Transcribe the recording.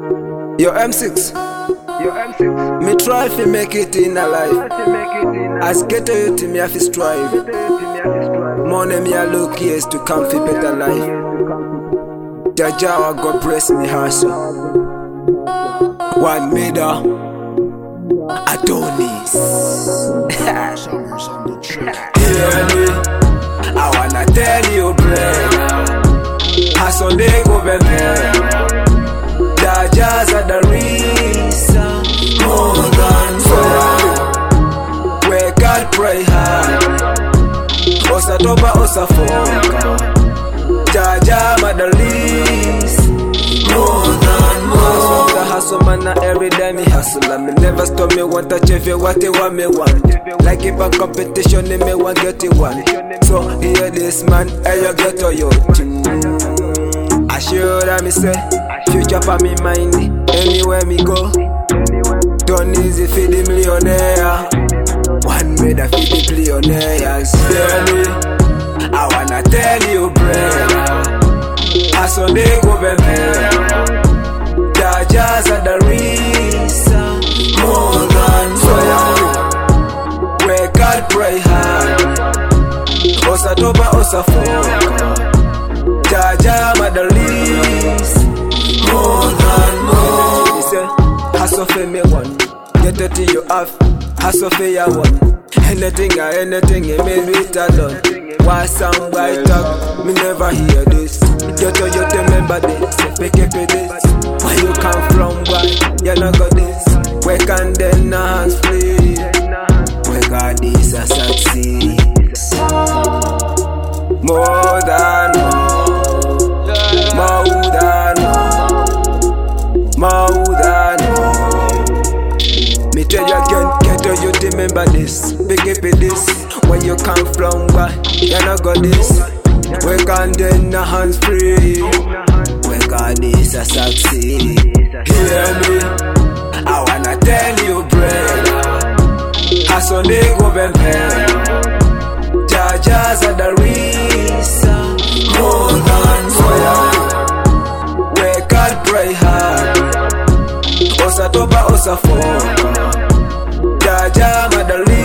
Yo M6, me try to make it in a life. As get to me have to strive. Money me a look years to come for better life. Jaja God bless me hustle. One meter Adonis. Hear me, I wanna tell you, brother. Hustle they go better. Jaja's are the reason. More than so. Where God pray hard. Osa toba osa foka. Jaja madalies. More than more. The hustle man every day me hustle. And me never stop me want to achieve what they want me want. Like if a competition they me want get it one. So hear this man, hey you get to you. I sure that me say future for me mind. Anywhere me go, done easy for the millionaire. One better for the billionaires. Hear me, I wanna tell you, brother. Hustle they go better. Jajas are the reason. More than so. Where God pray hard. Osa toba osa foka. Jaja madalies. More than more. He say, hustle for me one. Get it to you off. Hustle for your one. Anything, you made it done. Why sound by talk? Me never hear this. Get to you to remember this. Pick up this. Where you come from, why? You not got this. Where can then hands free? Where God is a succeed. More than more. More than more. More than more. Me tell you again, get to you to remember this. Pick up this. Where you come from, why? You not got this. Where can then hands free? Where God is a succeed. Hear me, I wanna tell you, brother. Hustle they go better. Jajas are the reason. More than so. Where God pray hard. Osa toba osa foka. Jaja madali.